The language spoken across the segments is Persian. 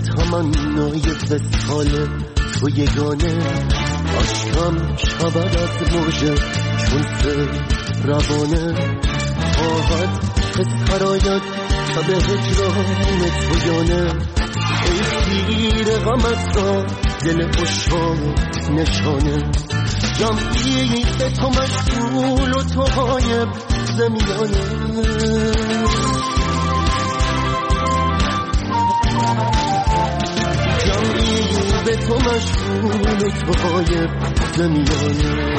تمنای وصال تو یگانه، عشقم شود از موجه چون سر روانه، خواهد که سرایت شب هجران تو یانه. ای تیر غمت را دل عشاق نشانه، جمعی به تو مشغول و تو غایب زمیانه. جمعی به تو مشغول و تو غایب زمیانه.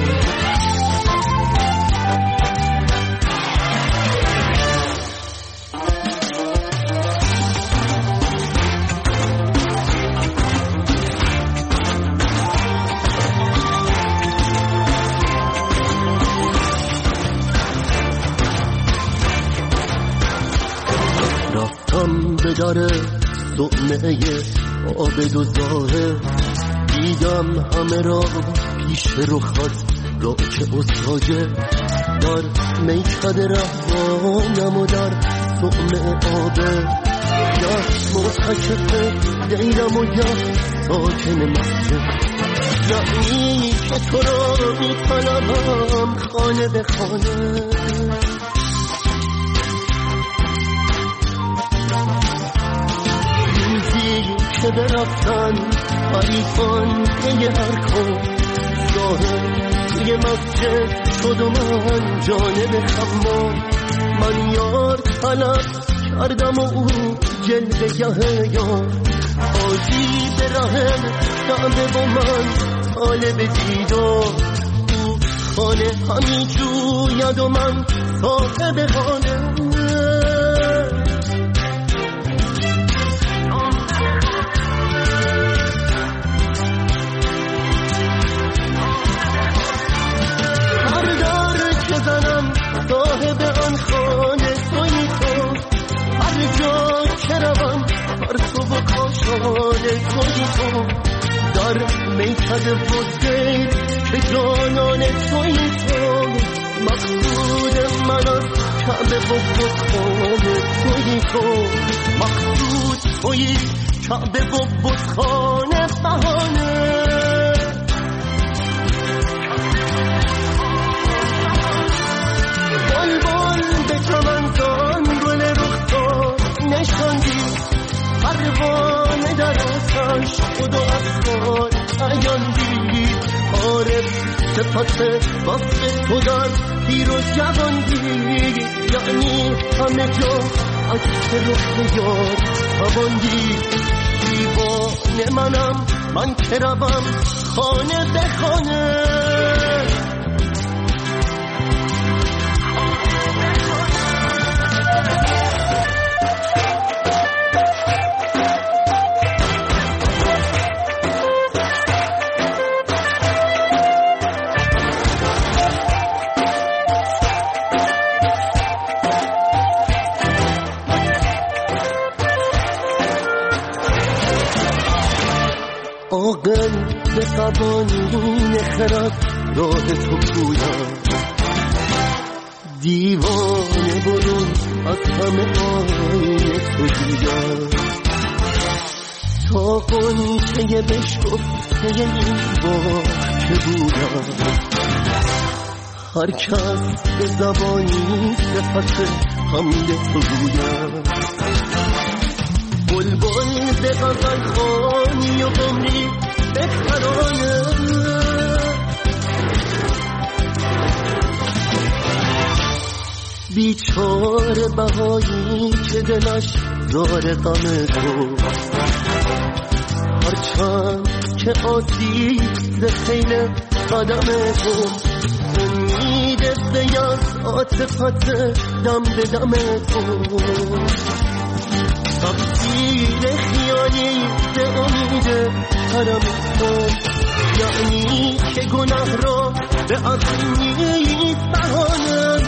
به در صومعه عابد و ظاهر، دیدم همه را پیش رخت را که استاجه، در میکده رهبانم و در صومعه آبه، گه مرتکب دیرم و گه ساکن مسجد، یعنی که تو را می طلبم خانه به خانه. که برفتن حریفان که هر کن ظاهر یه مسجد شد و من جانب خمام، من یار طلب کردم و او جلوه گه یار، آجی به رحم کعبه و من طالب دیدار، او خانه همی جوید و من صاحب خانه. صاحب آن خانه تویی تو، هر جا که روم پرتو و کاشانه تویی تو، در میکده و دیر که جانان تویی تو، مقصود من از کعبه و بتخانه تویی تو، مقصود تویی کعبه و بتخانه بهانه. چمنزان گل رخسار نشاندی، پروانه در آتش خود و افکار عیاندی، عارف صفت وصف تو در پیر و جواندی، یعنی همه جا عکس رخ یار خواندی. دیوانه منم من که روم خانه به خانه، عاقل به قوانین خرد راه تو پویم، دیوانه برون از همه آینه تو دیدم، تا قنچه بشکفته این باغ که بودم، هر کس به زبانی صفت حمله تو گویم، بلبل به غزل خوانی و عمری به ترانه، بیچاره بهایی که دلش زار غم تو، هرچند که آسیب ز خیل قدم تو، امید به یز عاطفت دم به دم تو، تفسیر خیالی به امید حرم تو، یعنی که گناه را به عظیمی بهانه.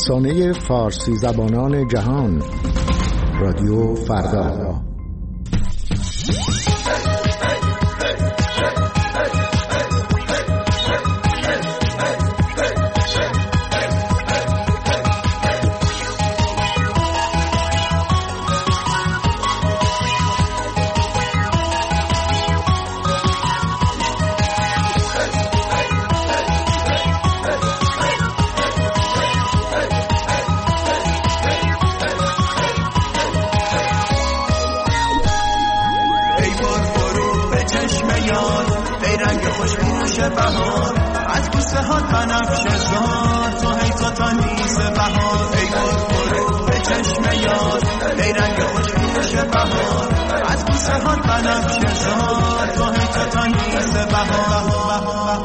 رسانه فارسی زبانان جهان، رادیو فردا. بهار از بوسه ها بنفشه زار تو هی تو تا نیز بهار ای گل برو به چشم یار ای رنگ خوشبوش بهار از بوسه ها بنفشه زار تو هی تو تا نیز بهار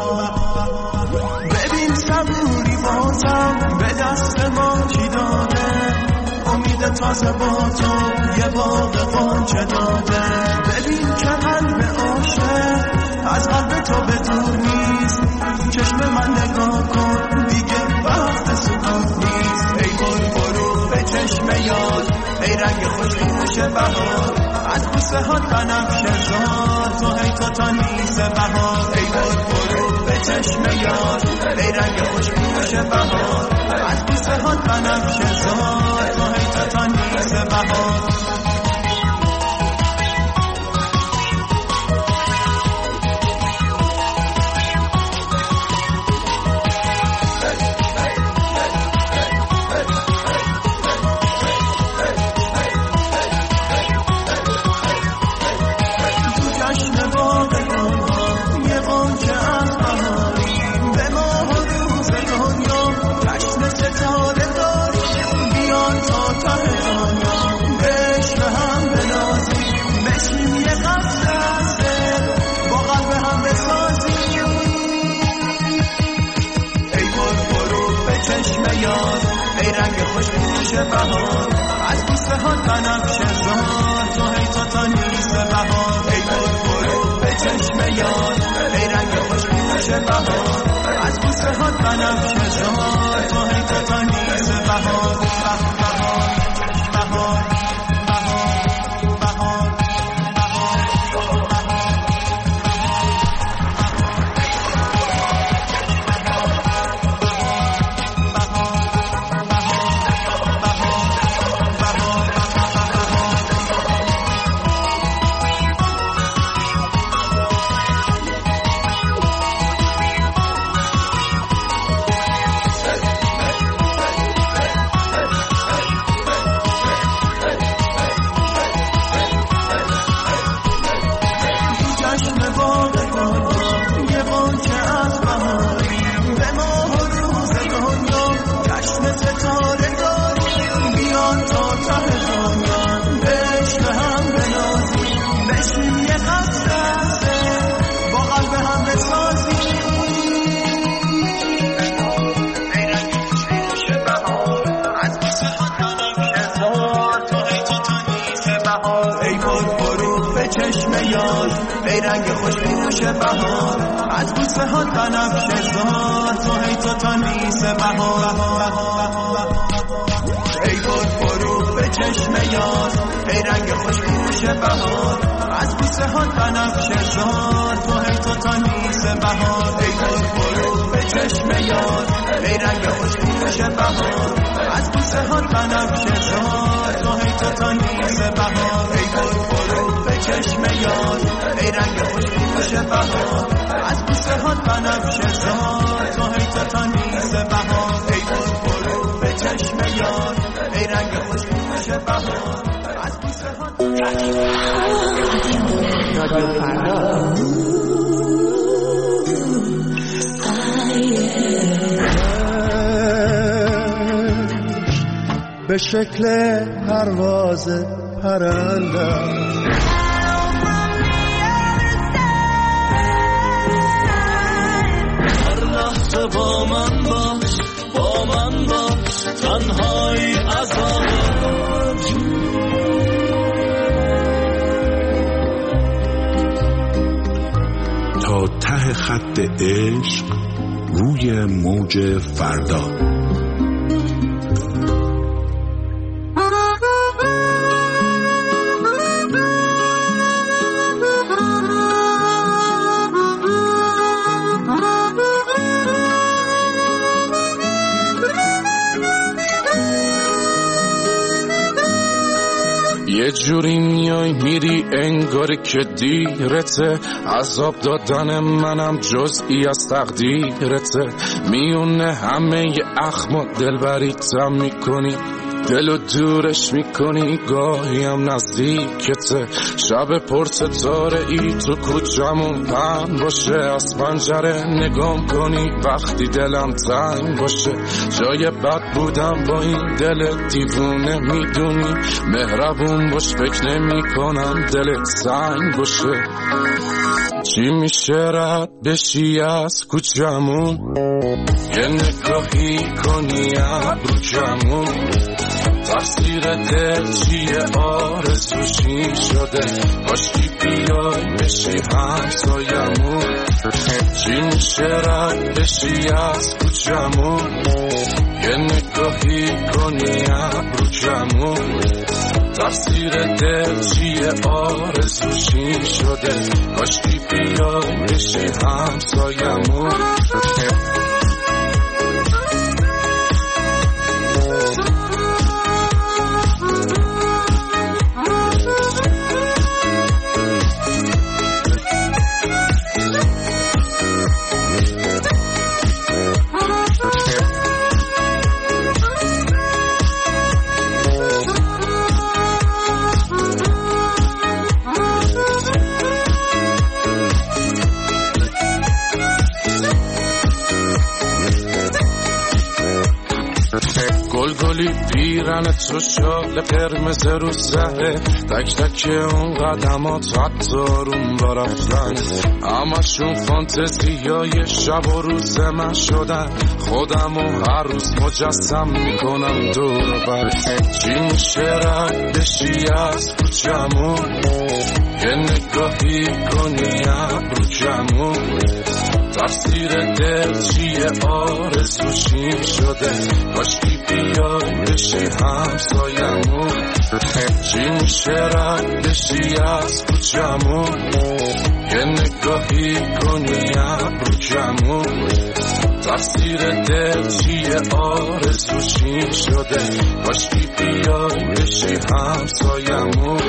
ببین صبوری بازم به دست ما چی داده امید تازه با تو یه باغ غنچه داده ببین که قلب عاشق از قلب تو به دور نیست چشم من نگاه کن دیگه وقت سکوت نیست ای گل برو به چشم یار ای رنگ خوشبوش بهار از بوسه ها بنفشه زار تو هی تو تا نیز بهار ای گل برو به چشم یار ای رنگ خوشبوش بهار از بوسه ها بنفشه زار تو هی تو تا نیز بهار بهار از بوسه ها بنفشه زار تو هی تو تا نیز بهار ای گل برو به چشم یار ای رنگ خوشبوش بهار از بوسه ها بنفشه زار تو هی تو تا نیز بهار بهار بهار ای رنگ خوشبوش بهار از بوسه ها بنفشه زار تو هی تو تا نیز بهار ای گل برو به چشم یار ای رنگ خوشبوش بهار از بوسه ها بنفشه زار تو هی تو تا نیز بهار ای گل برو به چشم یار ای رنگ خوشبوش بهار از بوسه ها بنفشه زار تو هی تو تا نیز بهار ای گل برو به چشم یار ای رنگ خوشبوش بهار از بوسه ها بنفشه زار تو هی تو تا نیز بهار ای گل برو به چشم یار ای رنگ خوشبوش بهار از بوسه ها رادیو فردا به شکل پرواز پرنده با من باش تنهایی عذاب تا ته خط عشق روی موج فردا یه جوری میای میری انگار که دیرته، عذاب دادن منم جزئی از تقدیرته، میونه همه اخم و دلبریتم میکنی، دلو دورش میکنی گاهی هم نزدیکته، شب پر ستاره ای تو کوچمون پهن باشه، از پنجره نگام کنی وقتی دلم تنگ باشه، جای بد بودم با این دل دیوونه میدونی، مهربون باش فکر نمی کنم دلت سنگ باشه، چی میشه رد بشی از کوچمون، یه نگاهی کنی ابرو کمون، تقصیر دل چیه آرزوشی شده، کاشکی بیای بشی همسایمون، چی میشه رد بشی از کوچمون، یه نگاهی کنی ابرو کمون، تقصیر دل چیه آرزوشی شده، کاشکی بیای بشی همسایمون. گلگلی پیرن تو شال قرمز رو زهره، تک تک اون قدمات حتی روم برفتن، همشون فانتزیای شب و روز من شدن، خودمو هر روز مجسم میکنم دور بر، چی میشه رد بشی از کوچمون، یه نگاهی کنی ابرو کمون، تقصیر دل چیه آرزوشی شده، کاشکی بیای بشی همسایمون، چی میشه رد بشی از کوچمون، یه نگاهی کنی ابرو کمون، تقصیر دل چیه آرزوشی شده، کاشکی بیای بشی همسایمون.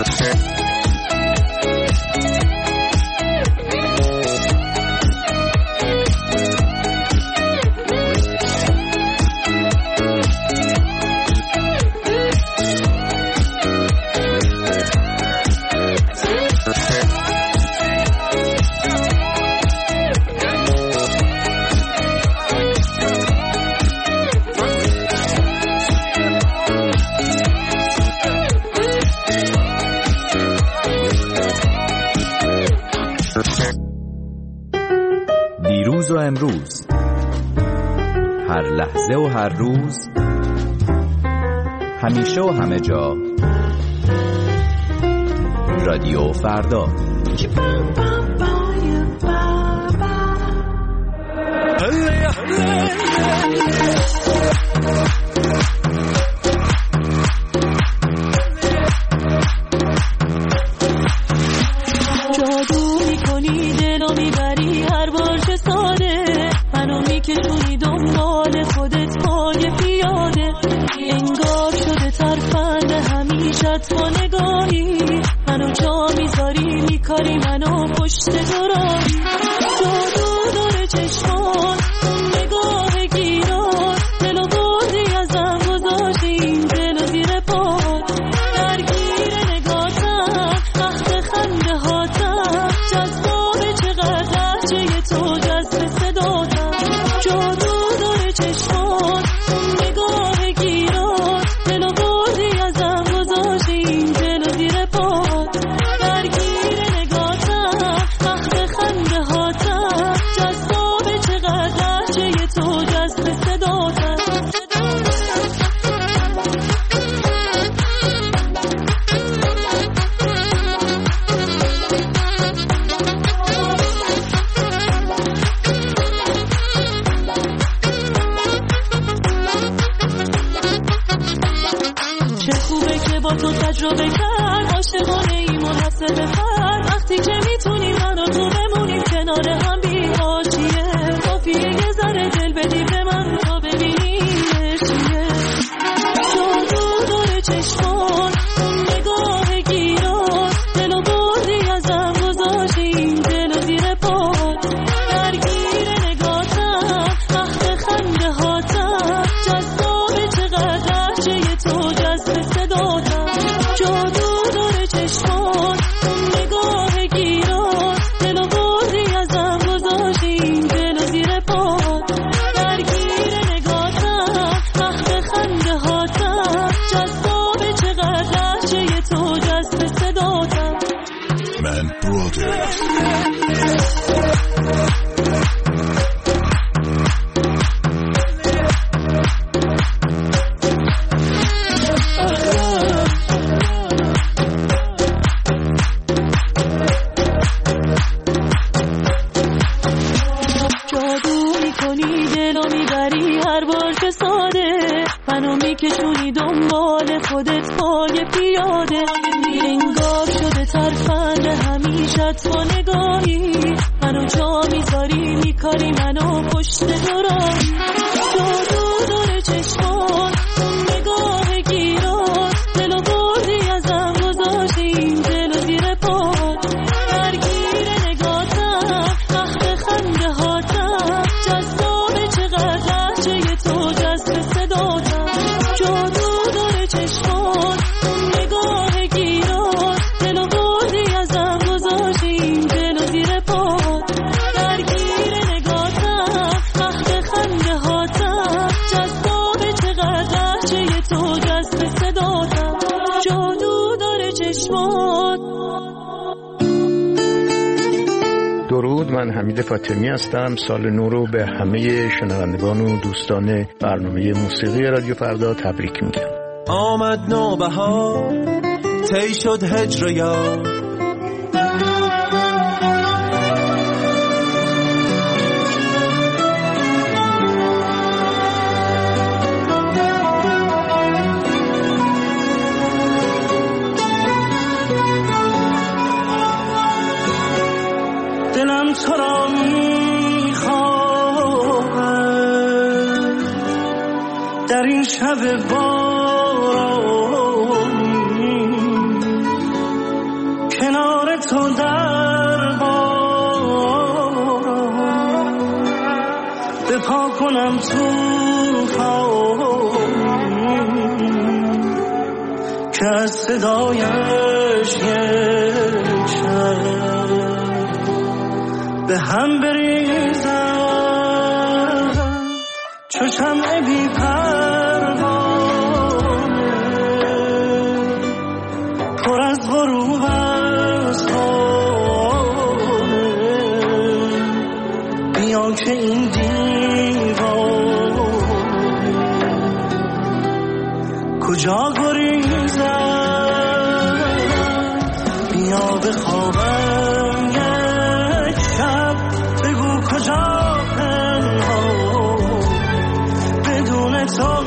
دیروز و امروز، هر لحظه و هر روز، همیشه و همه جا، رادیو فردا. جادو میکنی دلو میبری هر بار که ساده، منو میکشونی دنبال خودت پای پیاده، انگار شده ترفند همیشت با نگاهی، منو جا میذاری میکاری منو پشت تو راهی، جادو داره چشمان نگاه گیران، دلو بردی ازم گذاشتی این دلو زیر پاد، درگیر نگاهتم وقت خنده هاتم، جذابه چقدر لحجه تو جذب صداتم، جادو داره چشمان نگاه گیران، دلو بردی ازم گذاشتی این دلو زیر پاد، درگیر نگاهتم وقت خنده هاتم، جذابه چقدر لحجه تو جذب صداتم. چه خوبه که با تو تجربه کرد، عاشقانه ای منحصر به فرد، وقتی که میتونی من و تو بمونیم کنار هم بی حاشیه، کافیه یه ذره دل بدی به من تا ببینی چیه، جادو داره چشمان نگاه میکشونی دنبال خودت پای پیاده، انگار شده ترفند همیشت با نگاهی، منو جا میذاری میکاری منو پشت دورایی، جادو داره چشمان نگاه گیرات، دلو بردی ازم گذاشتی این دلو زیر پات، درگیر نگاتم مخت خنده هاتم، جذابه چقدر لحجه تو جذب صداتم، جادو داره چشمان نگاه گیرات، دلو بردی ازم گذاشتی این دلو زیر پات، درگیر نگاتم مخت خنده هاتم، جذابه چقدر لحجه تو جذب صداتم، جادو داره چشمان. درود، من حمید فاطمی هستم. سال نو رو به همه شنوندگان و دوستان برنامه موسیقی رادیو فردا تبریک میگم. آمد نوبهار، طی شد هجر یار، دلم تو را میخواهد در این شب بارانی، کنار تو در باران، بپا کنم توفانی که از صدایش یک شب به هم بریزم چو شمع بی پروانه، پر از غروب از خانه، بیا که این دیوانه کجا گریزم، بیا بخوابم یک شب، بگو کجا پنهان بدون تو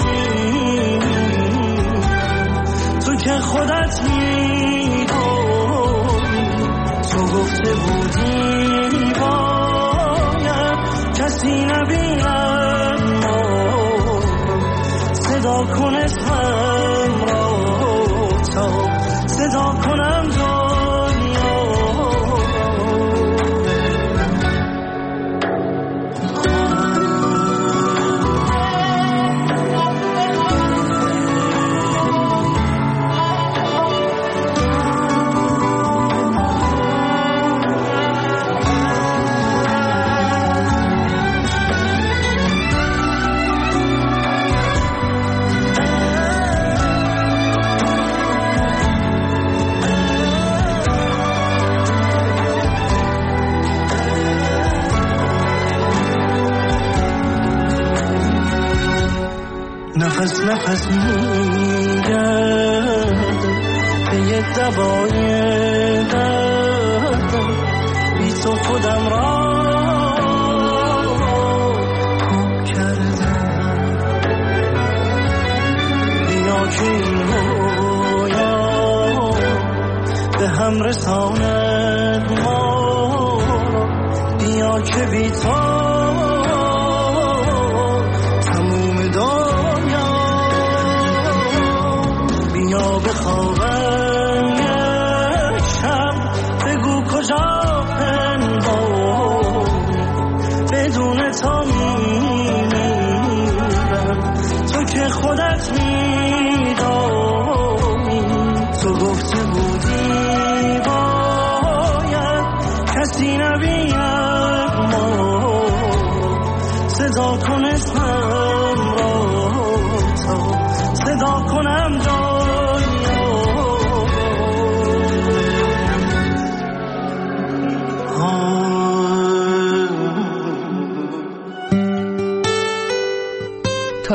تو که خودت میدونی، تو گفته بودی باید کسی نبیند ما، صدا کن اسمم را تا صدا کنم دنیا. نفس نفس میگرد به یه دوای دردم، بی تو خودم را گم کردم، بیا که این رویا به هم رساند ما، بیا که بی تو بخوابم یک شب، بگو کجا پنهان بدون تو میمیرم، تو که خودت میدانی، تو گفته بودی باید کسی نبیند ما،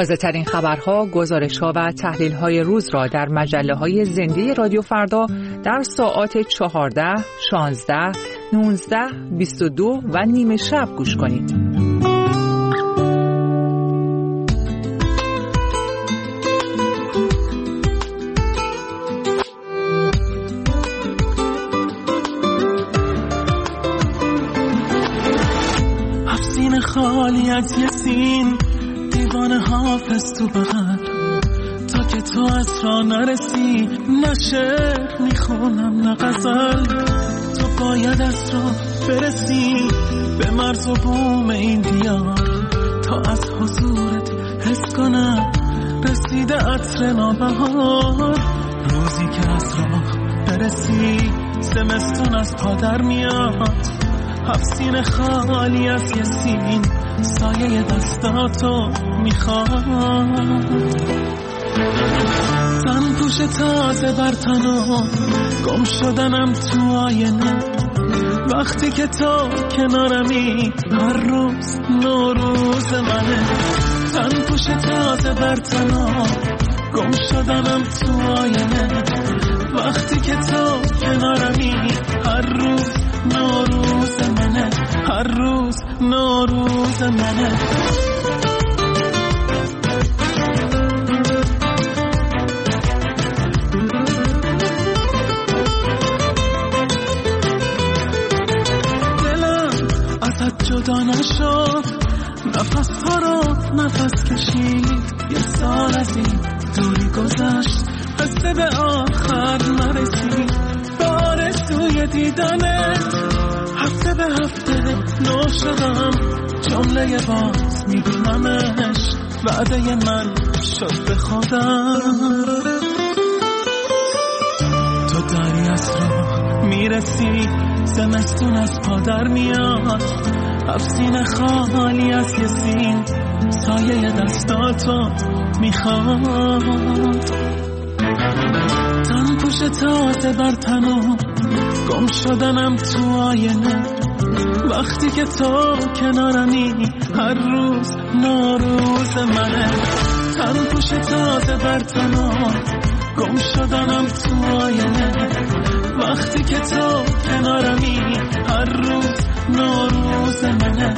تازه ترین خبرها، گزارش‌ها و تحلیل‌های روز را در مجله‌های زنده رادیو فردا در ساعات 14, 16, 19, 22 و نیم شب گوش کنید. افسین خالی از یه سین، دیوانه حافظ تو بغل، تا که تو از را نرسی، نه شعر میخونم نه غزل. تو باید از را برسی به مرز و بوم این دیار، تا از حضورت حس کنم رسیده عطر نوبهار. روزی که از راه برسی زمستون از پا در میاد. افسین خالی از یه سین، سایه دستاتو میخواد. تن پوش تازه بر تنم، گم شدنم تو آینه. وقتی که تو کنارمی هر روز نوروز منه. تن پوش تازه بر تنم، گم شدنم تو آینه. وقتی که تو کنارمی هر روز نوروز منه. هر روز نوروز منه. دلم ازت جدا نشد، نفس ها رو نفس کشید. یه سال از این دوری گذشت، قصه به آخر نرسید. بار توی دیدنت هفته به هفته نو شدم، جمله باز میبینمش، وعده من شد به خودم. تو داری از راه میرسی، زمستون از پا در میاد. افسین خالی از یه سین، سایه دستاتو میخواد. تن پوش تازه بر تنم، گم شدنم تو آینه. وقتی که تو کنارمی هر روز نوروز منه. تن پوش تازه بر تنم، گم شدنم تو آینه. وقتی که تو کنارمی هر روز نوروز منه.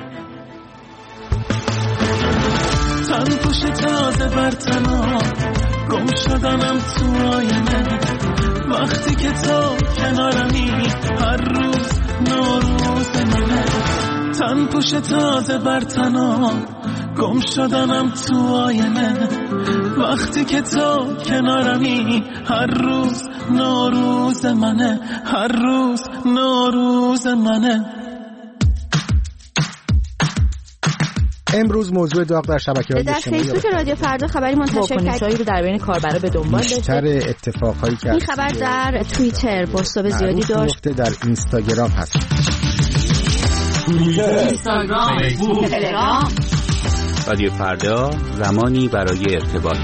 تن پوش تازه بر تنم، گم شدنم تو آینه. وقتی که تو کنارمی هر روز نوروز منه. تن پوش تازه بر تنم، گم شدنم تو آینه. وقتی که تو کنارمی هر روز نوروز منه. هر روز نوروز منه. امروز موضوع داغ در شبکه‌های اجتماعی در فیسبوک رادیو فردا خبری منتشر واکنش‌هایی رو در بین کاربرا به دنبال داشته. بیشتر اتفاقایی که این خبر در توییتر بازتاب زیادی داشت، در اینستاگرام هست. اینستاگرام، فیسبوک، تلگرام. رادیو فردا، زمانی برای ارتباط.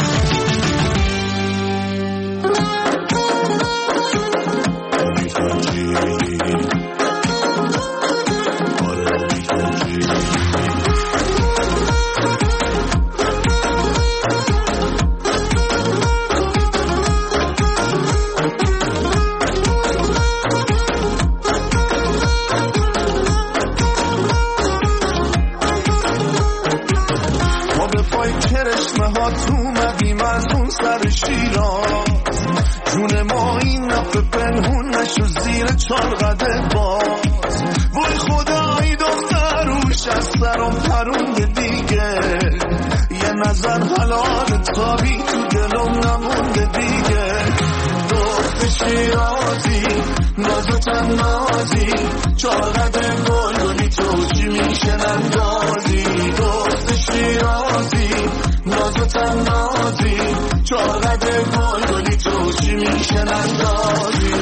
جون ما این نفه پنهون نشو زیر چالقده باز. وای خدایی دختروش از سرم پرونده دیگه. یه نظر حلال تابی تو دلم نمونده دیگه. دخت شیرازی نازو تنازی، چالقده گلگلی توجی میشه نندازی. دخت شیرازی نازو تنازی، چالقده گلگلی توجی میشه نندازی.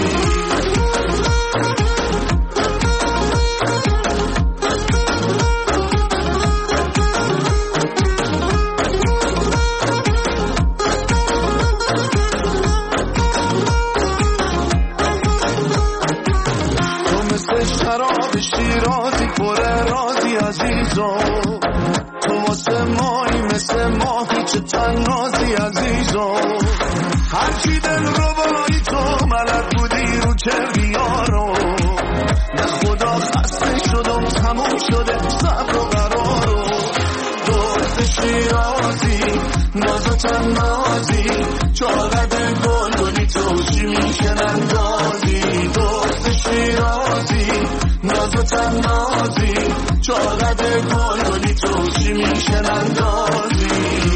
شراب شیرازی پر راضی عزیزم، تو واسه مایی مثل تنازی چاقد گلگلی تو چی میکنن دازی دخت شیرازی ناز و تنازی چاقد گلگلی تو چی میکنن دازی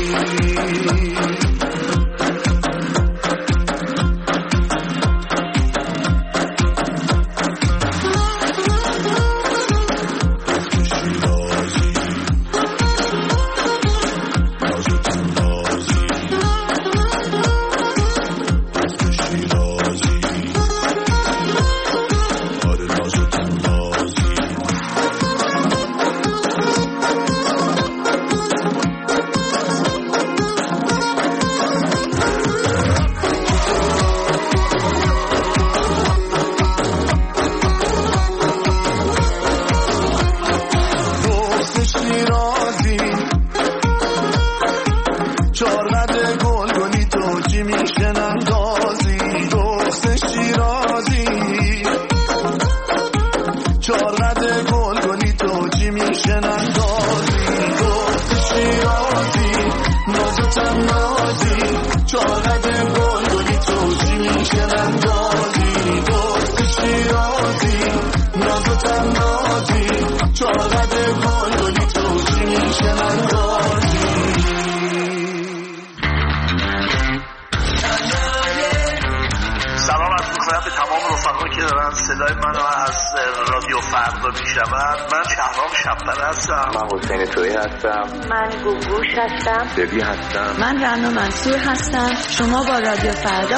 دبی هستم. من رنا منصور هستم. شما با رادیو فردا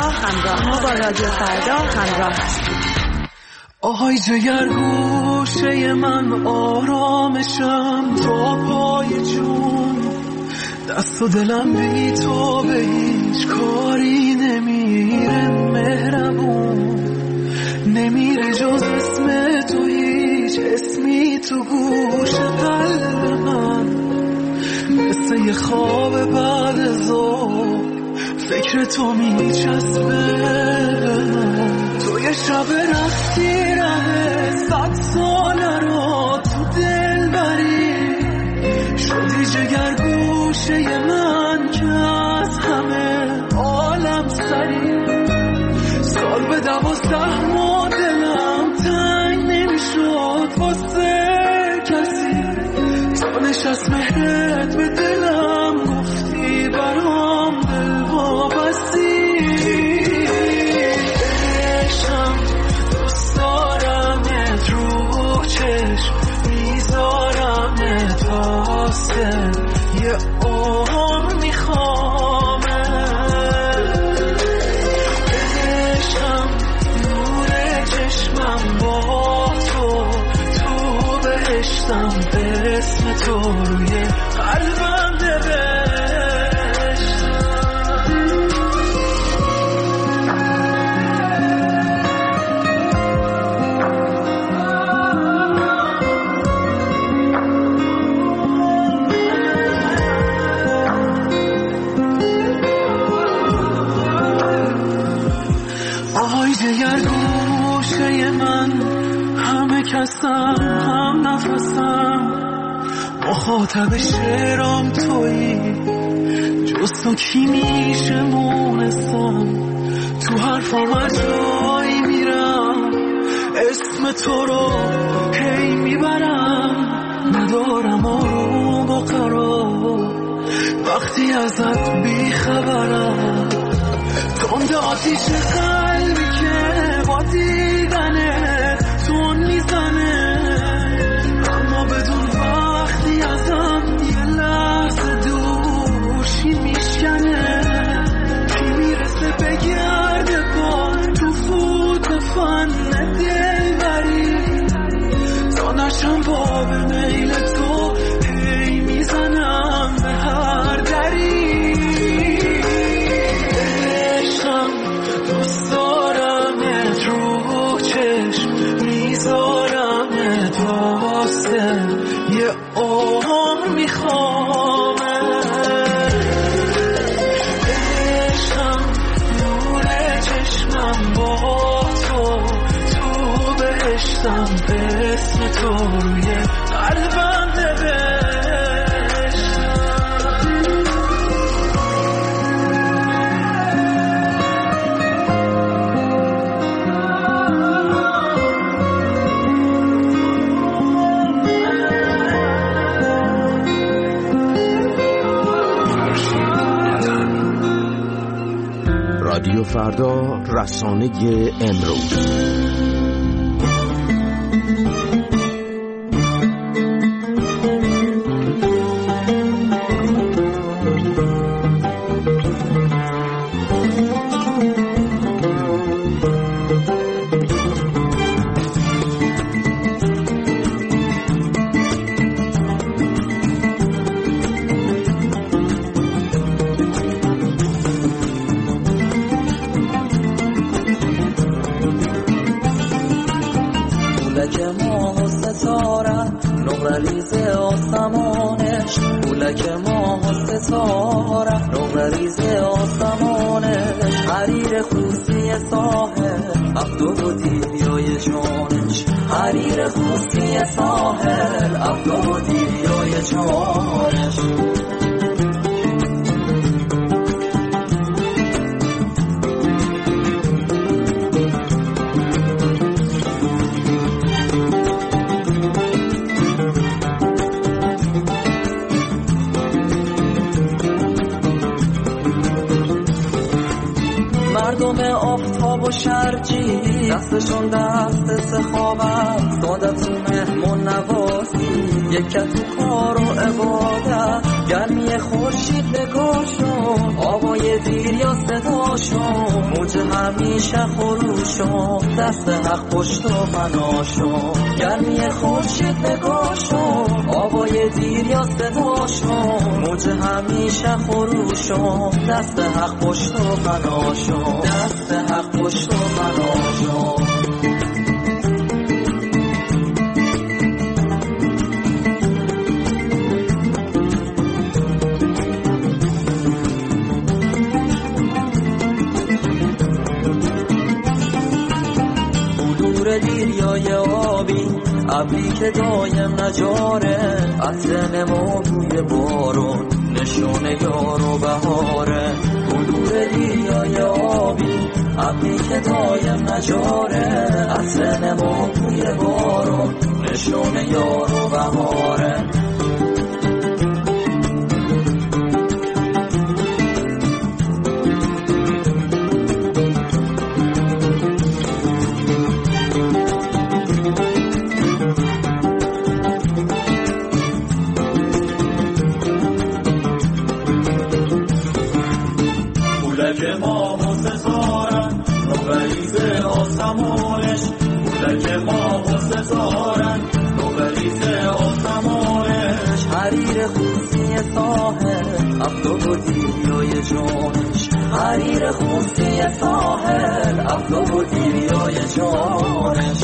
همراه هستید. آهای جگر گوشه من آرامشم تا پای جون دست و دلم بی تو به هیچ کاری نمیره مهربون نمیره جز اسم تو هیچ اسمی تو گوش قلب من مثل یه خواب بعد ظهر فکر تو میچسبه به من تو یه شب رفتی ره 100 ساله رو تو دل بری شدی جگر گوشه من که از همه عالم سری سال به 12 ماه دلم تنگ نمیشد واسه کسی تا نشست مهرت به دلم گفتی برام دل وابستی عشقم دوست دارمت رو چشم میذارمت واسه یه عمر میخوامت عشقم نور چشمم با تو بهشتم به اسم تو روی قلبم آهای جگر گوشه من همه کسم هم نفسم مخاطب شعرام تویی جز تو کی میشه مونستم تو حرفام از جایی میرم اسم تو رو هی میبرم ندارم آروم و قرار وقتی ازت بیخبرم تند آتیش قلبی که با دیدنه تون میزنه اما بدون وقتی ازم یه لحظه دورشی میشکنه کی میرسه بگرده بار تو فوت فن دل بری تا نشم باب میل تو هی میزنم به هر دری دوست دارمت رو چشم میذارمت واسه یه عمر میخوامت عشقم نور چشمم با تو بهشتم به اسم تو روی قلبم نوشتم فردا، رسانه امروز. مردم آفتاب و شرجی دستشون دست سخاوت، سادت تو مهمون نوازی، یکت تو کار و عبادت، گرمی خورشید نگاهشون، آوای دیر یا صداشون، موج همیشه خروشون، دست حق پشت و فناشون، گرمی خورشید نگاهشون، آوای دیر یا صداشون، موج همیشه خروشون، دست حق پشت و فناشون، دست حق پشت و فناشون. دیریای آبی ابری که دایم نجاره، عطر نما بوی بارون، نشون یار و بهاره. بلور دیریای آبی ابری که دایم نجاره، عطر نما بوی بارون، نشون یار و بهاره. حریر خوصی ساحل افتاب و دیریای جانش، حریر خوصی ساحل افتاب و دیریای جانش.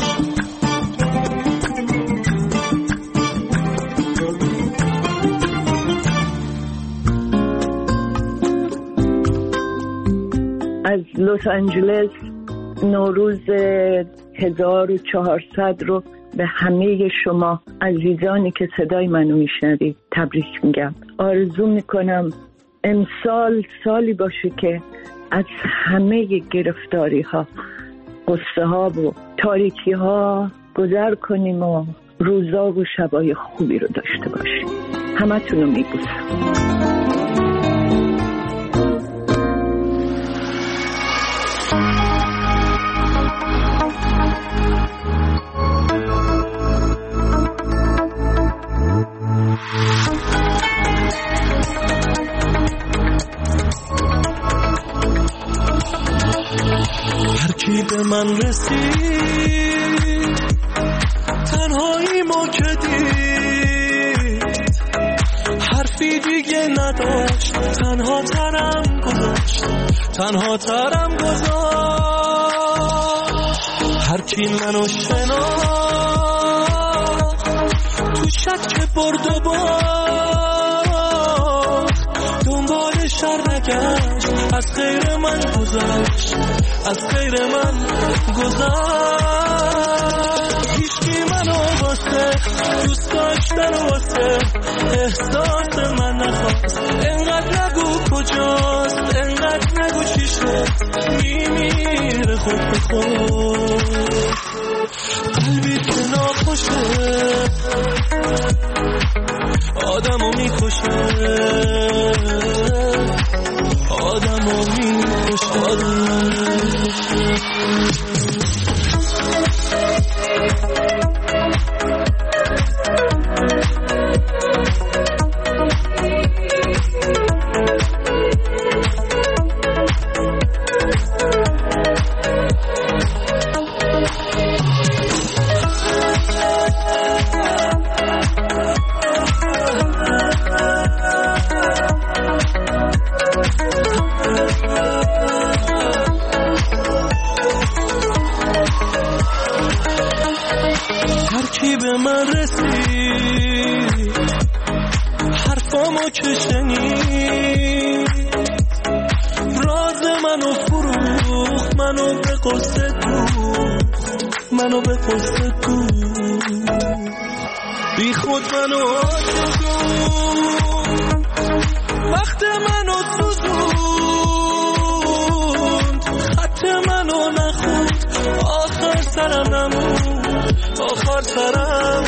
از لس آنجلس نوروز 1400 رو به همه شما عزیزانی که صدای منو میشنوید تبریک میگم. آرزو میکنم امسال سالی باشه که از همه گرفتاری ها، قصه ها و تاریکی ها گذر کنیم و روزا و شبای خوبی رو داشته باشیم. همه تونو میبوسم. هرکی به من رسید تنهایی ما که دید، حرفی دیگه نداشت، تنها ترم گذاشت، تنها ترم گذاشت. هرکی منو شناخت تو شک برد و باخت، دنبال شر نگشت، از غیر من گذشت، از غیر من گذشت. هیچکی منو واسه دوست داشتن واسه احساس من نخواست. انقدر نگو کجاست، انقدر نگو چی شد، میمیره خود به خود. قلبی که ناخوشه آدمو میکشه، آدمو میکشه. هرکی به من رسید حرفامو که شنید راز منو فروخت منو به قصه دوخت منو به قصه دوخت بی خود منو آشدون وقت منو سوزوند خط منو نخوند آخر سرم نموند آخر سرم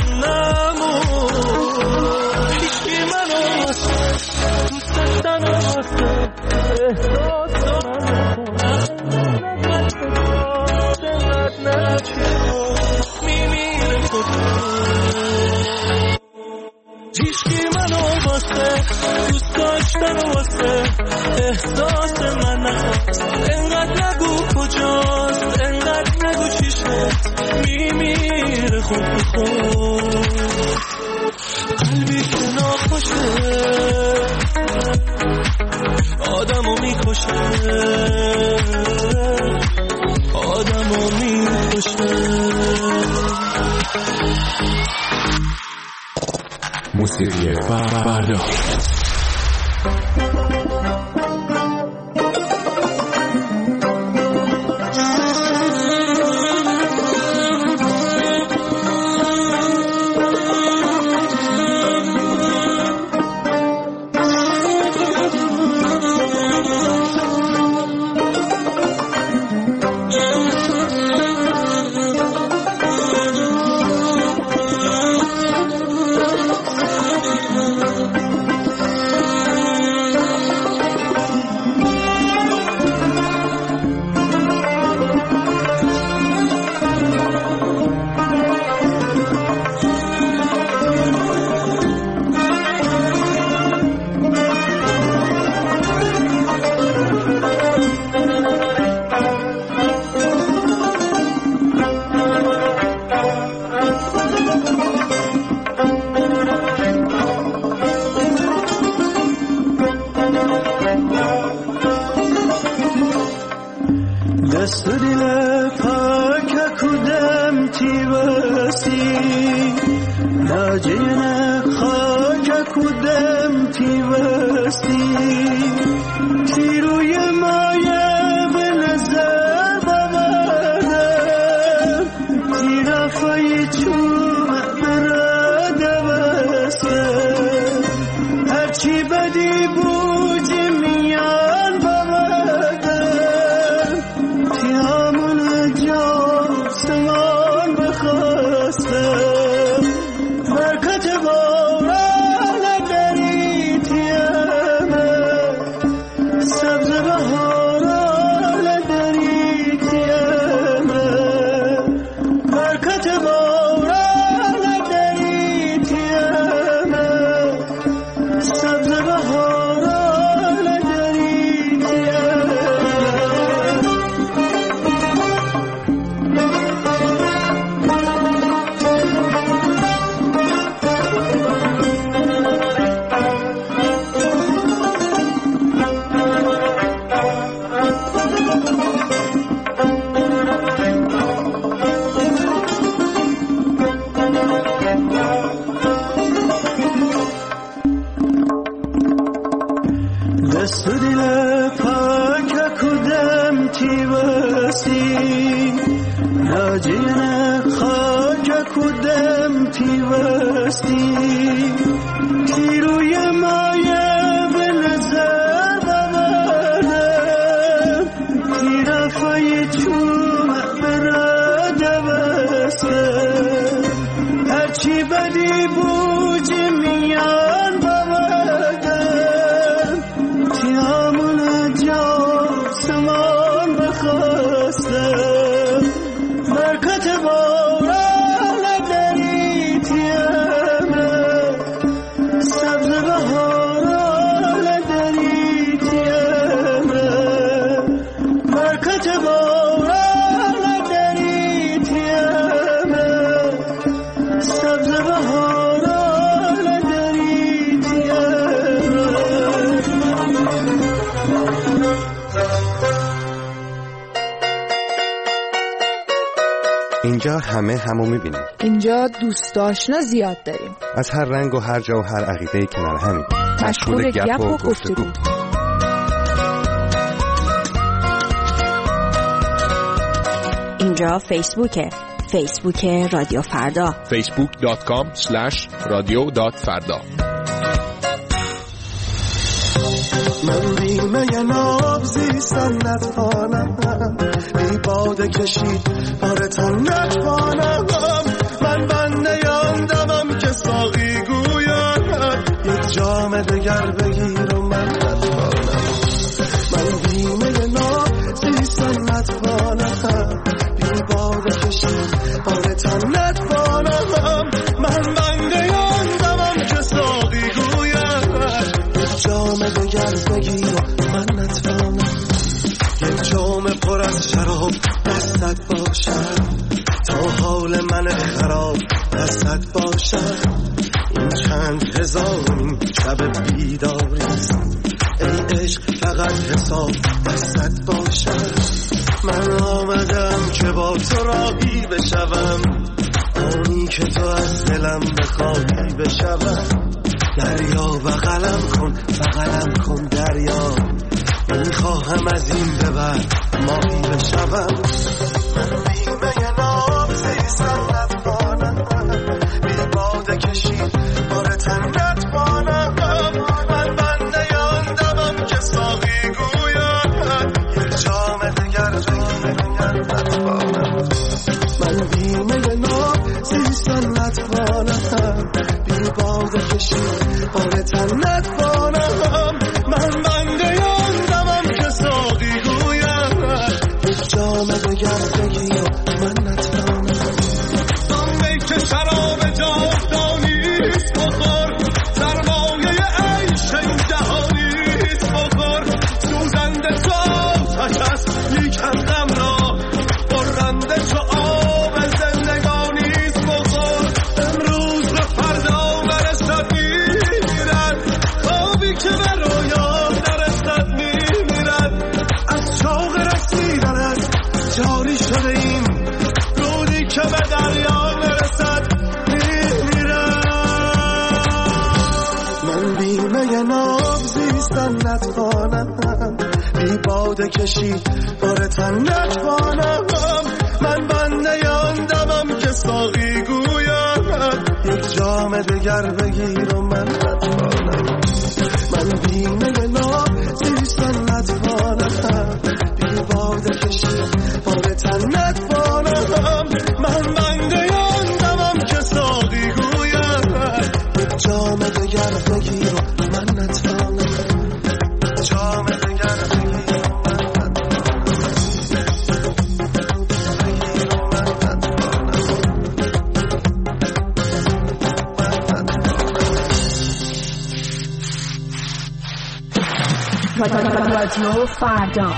نموند هیچی منو واسه دوست داشتن واسه احساس دارم میمیره خود هیچی منو واسه دوست داشتن واسه احساس من نخواست انقدر نگو کجاست انقدر نگو چی شد میمیره خود به خود قلبی که ناخوشه آدمو میکشه آدمو میکشه موسیقی فردا دست دل پاک کدام تیوستی ناجین خاک کدام تیوستی تیروی مایه به نظر ببردم تیرافای چوب براده بستم هرچی بدی بود میان ببردم تیامون جا سمان بخواستم برکت باران دری تیامه سبز بهاران دری تیامه برکت باران دری تیامه سبز بهاران دری تیامه دست دل پاک کدام تیوستی ناجین خاک کدام تیوستی تیروی مایه به نظر ببردم تیرافای چوب براده بستم هرچی بدی بود میان ببردم تیامون جا سمان اینجا همه همو میبینیم. اینجا دوست آشنا زیاد داریم. از هر رنگ و هر جا و هر عقیده‌ای کنار همیم. مشغول گپ و گفتگو. اینجا فیسبوکه. فیسبوک رادیو فردا. facebook.com/radio.farda. من بیمه ناب زیستن نتوانم، بی باده کشید بارتن نتوانم. من بنده یاندمم که ساقی گوید یک جام دگر بگیر و من نتوانم. من بیمه ناب زیستن نتوانم، بی باده کشید بارتن نتوانم. من بنده یاندمم که ساقی گوید جام دگر بگیر و من نتوانم. یک جام پر از شراب دستت باشد تا حال من خراب دستت باشد. این چند هزارمین شب بیداریست، ای عشق فقط حساب دستت باشد. من آمدم که با تو راهی بشوم، آنی که تو از دلم بخواهی بشوم. دریا بغلم کن بغلم کن دریا، میخواهم از این به بعد ماهی بشوم. من بیمه ناب زیستن نتوانم، بی باده کشید بارتن نتوانم. من بنده یاندمم که ساقی گوید یک جام دگر بگیر نتوانم. من بیمه ناب زیستن نتوانم، بی باده کشید بارتن نتوانم. من بنده یاندمم که ساقی گوید یک جام دگر بگیر من نتوانم. دنبی که شراب جاودانیست بخور، سرمایه عیش این جهانیست بخور. سوزنده تو آتش است لیکن غم را برنده تو آب زندگانیست بخور. امروز به فردا نرسد میرد، خوابی که به رویا نرسد میمیرد. از شوق رسیدن از جاری شده ایم، رودی که به دریا نرسد میمیرد. من بیمه ناب زیستن نتوانم، بی باده کشید بارتن نتوانم. من بنده یاندمم که ساقی گوید یک جام دگر بگیر و من نتوانم. من بیمه ناب زیستن نتوانم، بی باده کشید بارتن نتوانم. من بنده یاندمم که ساقی گوید یک جام دگر بگیر و من نتوانم. جام دگر بگیر و من نتوانم. رادیو فردا.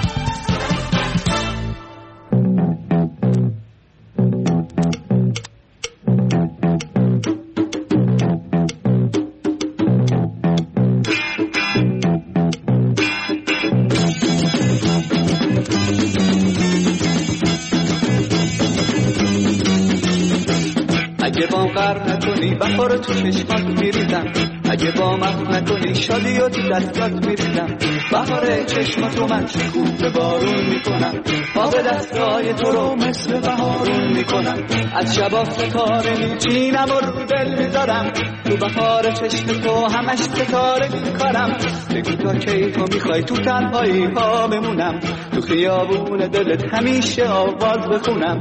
اگه با غر نکنی بخار تو چشمات میریزم، اگه با مخ نکنی شادی و تو دستات میریزم. بهار چشماتو من شکوفه بارون میکنم، با به دستای تو رو مثل بهارون میکنم. از شبا ستاره میچینم و رو دل میذارم، تو بهار چشم تو همش ستاره میکارم. بگو تا کی تو میخوای تو تنهایی ها بمونم، تو خیابون دلت همیشه آواز بخونم.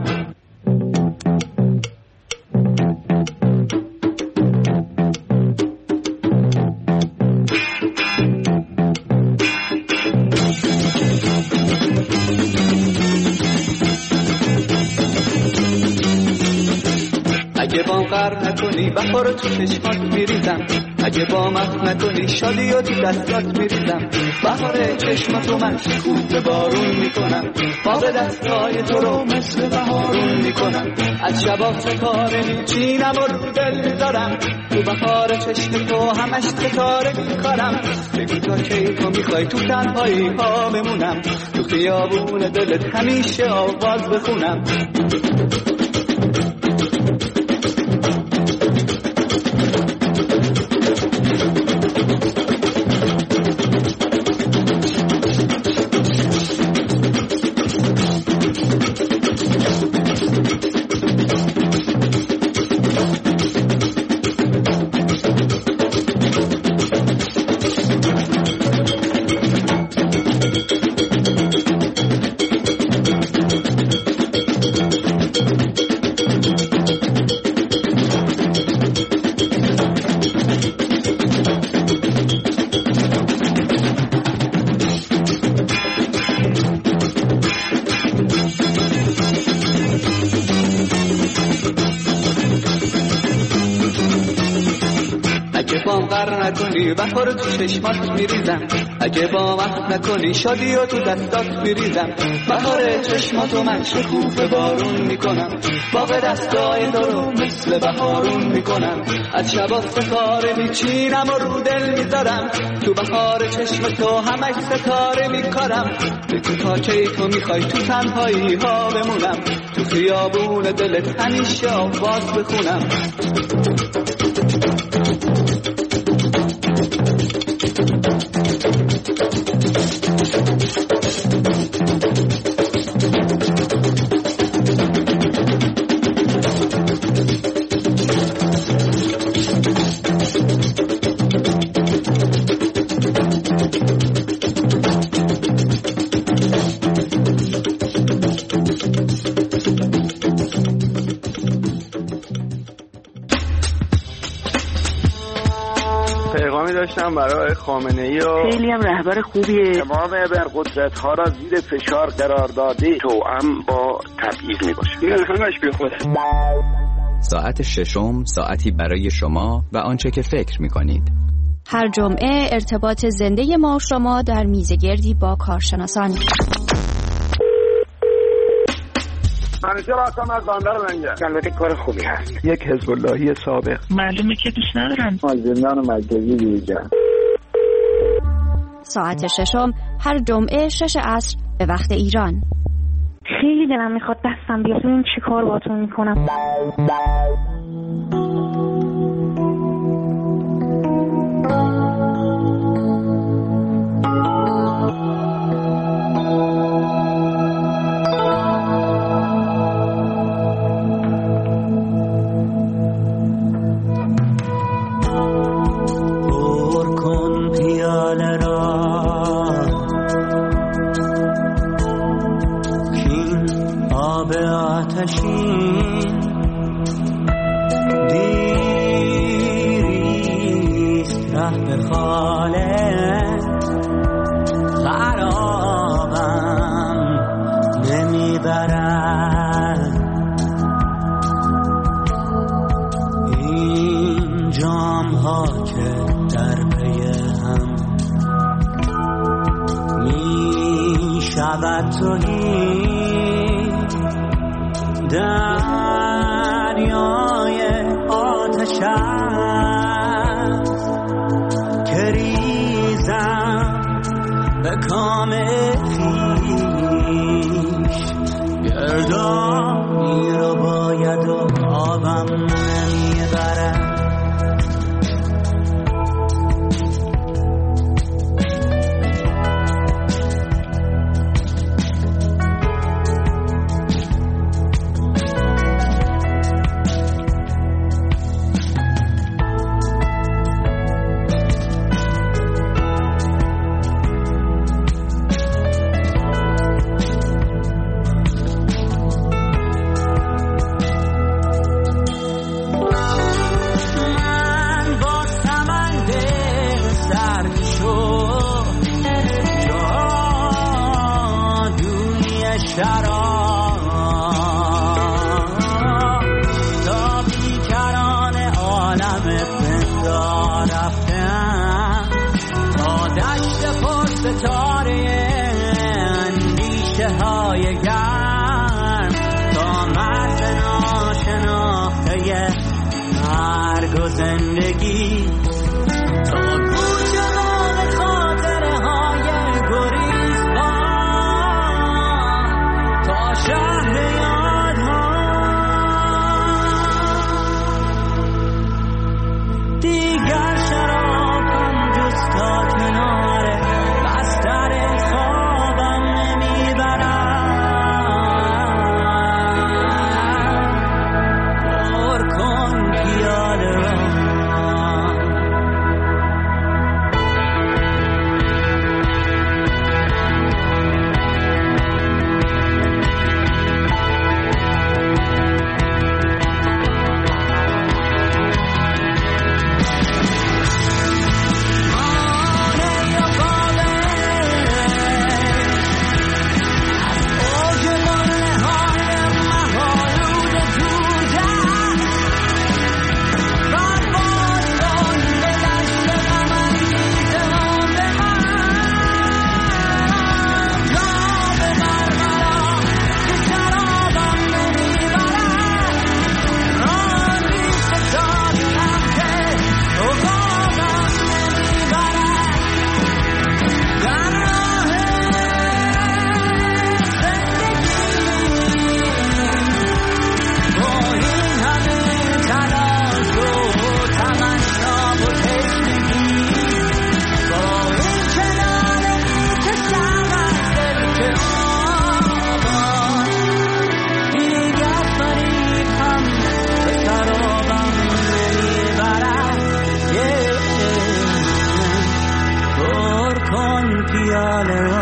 اگه با غر نکنی بخار تو چشمات میریزم، اگه با مخ نکنی شادی و تو دستات میریزم. بهار چشماتو من شکوفه بارون میکنم، با به دستای تو رو مثل بهارون میکنم. از شبا ستاره میچینم و رو دل میذارم، تو بهار چشم تو همش ستاره میکارم. بگو تا کی تو میخوای تو تنهایی ها بمونم، تو خیابون دلت همیشه آواز بخونم. نکنی بهار تو چشمات میریزم، اگه باور نکنی شادی و تو دستات میریزم. بهار چشماتو من شکوفه بارون میکنم، باغ دستای دارو مثل بهارون میکنم. از شبا ستاره میچینم و رو دل میذارم، تو بهار چشم تو همش ستاره میکارم. بگو تا کی تو میخوای تو تنهایی ها بمونم، تو خیابون دلت همیشه آواز بخونم. داشتم برای خامنه‌ای و خیلی هم رهبر خوبیه. تمام ابرقدرت‌ها را زیر فشار قرار داده، توأم با تبعیض میباشه. این همش بیخوده. ساعت ششم، ساعتی برای شما و آنچه که فکر میکنید. هر جمعه ارتباط زنده ما و شما در میزگردی با کارشناسان. منیجر هستم از بندر لنگر. البته کار خوبی هست. یک حزب اللهی سابق. معلومه که دوست ندارم. از زندان مرکزی بیرون. ساعت ششم هر جمعه 6 عصر به وقت ایران. خیلی دلم میخواد دستم بیاد ببینم چی کار باهاتون میکنم. دیریست ره به خاله خرابم نمیبرد، این جام ها که در پی هم می شود توهی دریای آتش است که ریزم به کام خویش، گردانی رو باید و آبم نمیبرد. منه